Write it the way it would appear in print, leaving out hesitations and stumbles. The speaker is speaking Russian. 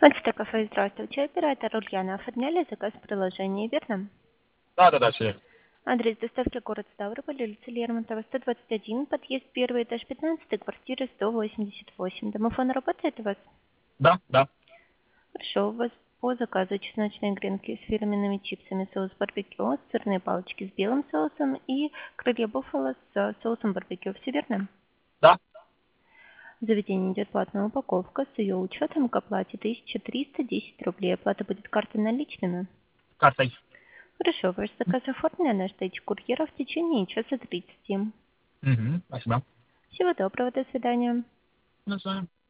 Мастер кафе, здравствуйте. Оператор Ульяна. Оформляли заказ в приложении, верно? Да, все. Адрес доставки город Ставрополь, улица Лермонтова, 121, подъезд 1, этаж 15, квартира 188. Домофон работает у вас? Да. Хорошо, у вас по заказу чесночные гренки с фирменными чипсами, соус барбекю, сырные палочки с белым соусом и крылья буффало с соусом барбекю. Все верно? Да. В заведении идет платная упаковка с ее учетом к оплате 1310 рублей. Оплата будет картой наличными. Картой. Хорошо, ваш заказ оформлен, ждите курьера в течение часа 30. Спасибо. Всего доброго, до свидания. До свидания.